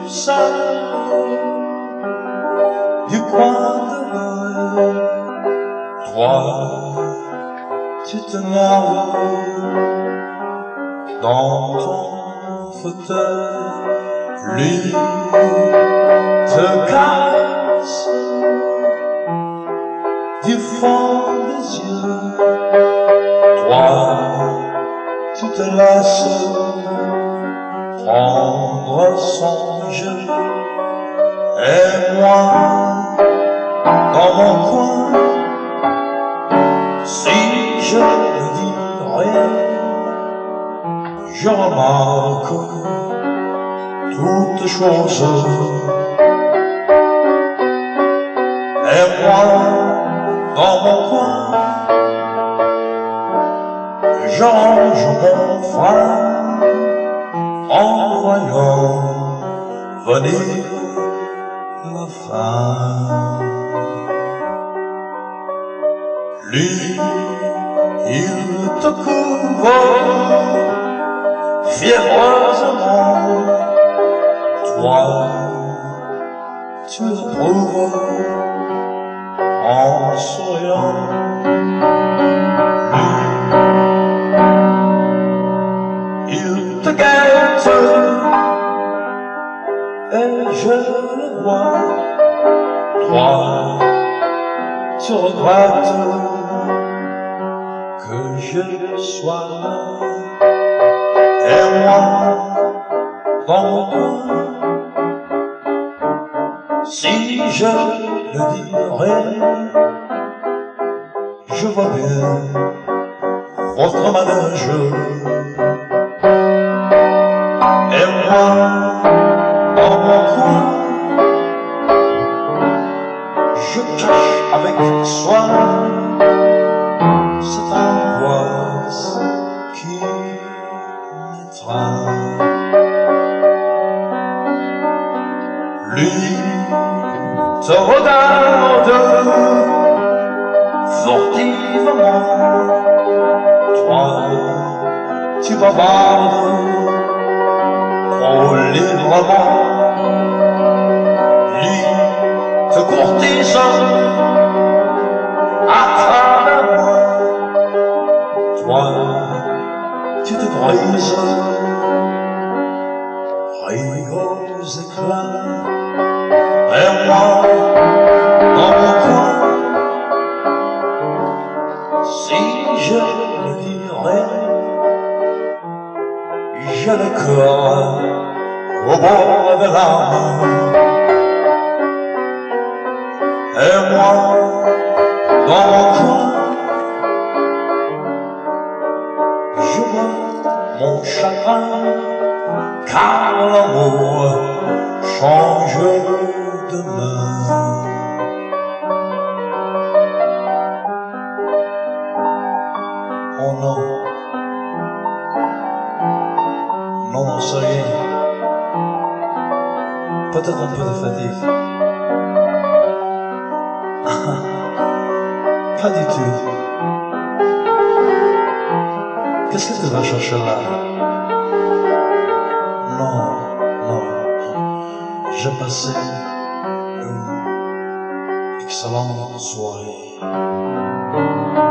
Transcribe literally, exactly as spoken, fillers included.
seul du coin de l'œil. Toi, tu te merveilles dans ton fauteuil. Lui te caresse du fond des yeux. Toi, tu te laisses prendre son jeu. Et moi, dans mon coin, si je ne dis rien, je remarque toutes choses. Et moi, dans mon coin, je range mon frein en voyant venir la fin. Lui, il te couvre fiévreusement. Toi, tu le prouves en souriant. Lui, il te guette et je le vois. Toi, tu regrettes que je sois là. Et moi, dans mon coin, si je ne dis rien, je vois bien votre manège. Et moi, dans mon coin, je cache avec soin cette angoisse qui m'étreint. Lui te regarde furtivement. Toi, tu bavardes trop librement. Lui te courtise à travers moi. Toi, tu te brises, rires éclats. Et moi, dans mon coin, si je ne dis rien, j'ai le cœur au bord des larmes. Et moi, dans mon coin, je vois mon chagrin, car l'amour change de main. Oh non, non, non, c'est rien. Peut-être un peu de fatigue. Pas du tout. Qu'est-ce que tu vas chercher là? Non, non. J'ai passé une excellente soirée.